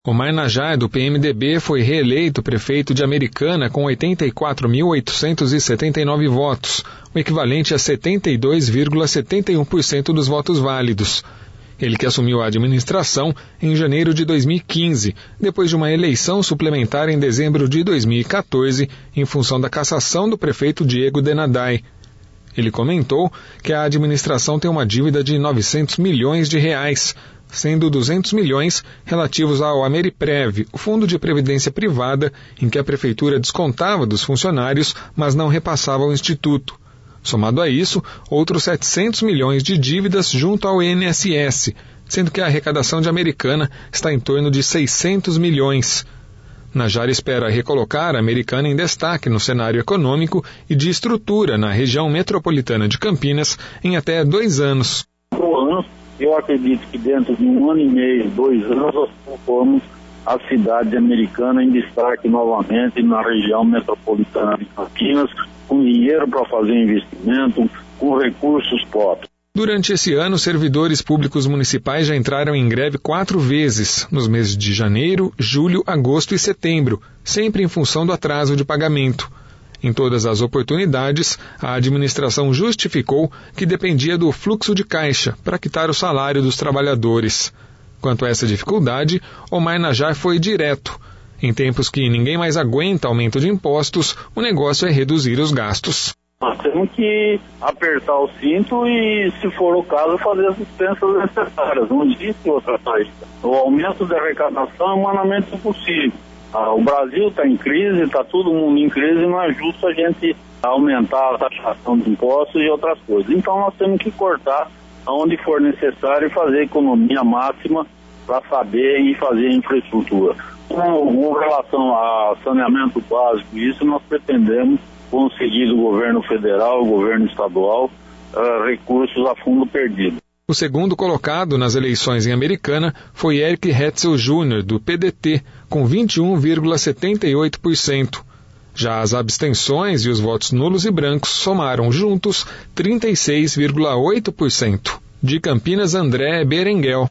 Omar Najjar, do PMDB, foi reeleito prefeito de Americana com 84.879 votos, o equivalente a 72,71% dos votos válidos. Ele que assumiu a administração em janeiro de 2015, depois de uma eleição suplementar em dezembro de 2014, em função da cassação do prefeito Diego Denadai. Ele comentou que a administração tem uma dívida de 900 milhões de reais, sendo 200 milhões relativos ao Ameriprev, o fundo de previdência privada em que a prefeitura descontava dos funcionários, mas não repassava ao Instituto. Somado a isso, outros 700 milhões de dívidas junto ao INSS, sendo que a arrecadação de Americana está em torno de 600 milhões. Najjar espera recolocar a Americana em destaque no cenário econômico e de estrutura na região metropolitana de Campinas em até 2 anos. Eu acredito que dentro de 1 ano e meio, 2 anos, nós colocamos a cidade Americana em destaque novamente na região metropolitana de Campinas, com dinheiro para fazer investimento, com recursos próprios. Durante esse ano, servidores públicos municipais já entraram em greve 4 vezes, nos meses de janeiro, julho, agosto e setembro, sempre em função do atraso de pagamento. Em todas as oportunidades, a administração justificou que dependia do fluxo de caixa para quitar o salário dos trabalhadores. Quanto a essa dificuldade, Omar Najjar foi direto. Em tempos que ninguém mais aguenta aumento de impostos, o negócio é reduzir os gastos. Nós temos que apertar o cinto e, se for o caso, fazer as dispensas necessárias. Não existe outra saída. O aumento da arrecadação é humanamente impossível. O Brasil está em crise, está todo mundo em crise, não é justo a gente aumentar a taxação de impostos e outras coisas. Então nós temos que cortar onde for necessário e fazer economia máxima para saber e fazer infraestrutura. Com relação a saneamento básico, isso nós pretendemos conseguir do governo federal, governo estadual, recursos a fundo perdido. O segundo colocado nas eleições em Americana foi Eric Hetzel Jr., do PDT, com 21,78%. Já as abstenções e os votos nulos e brancos somaram juntos 36,8%. De Campinas, André Berenguel.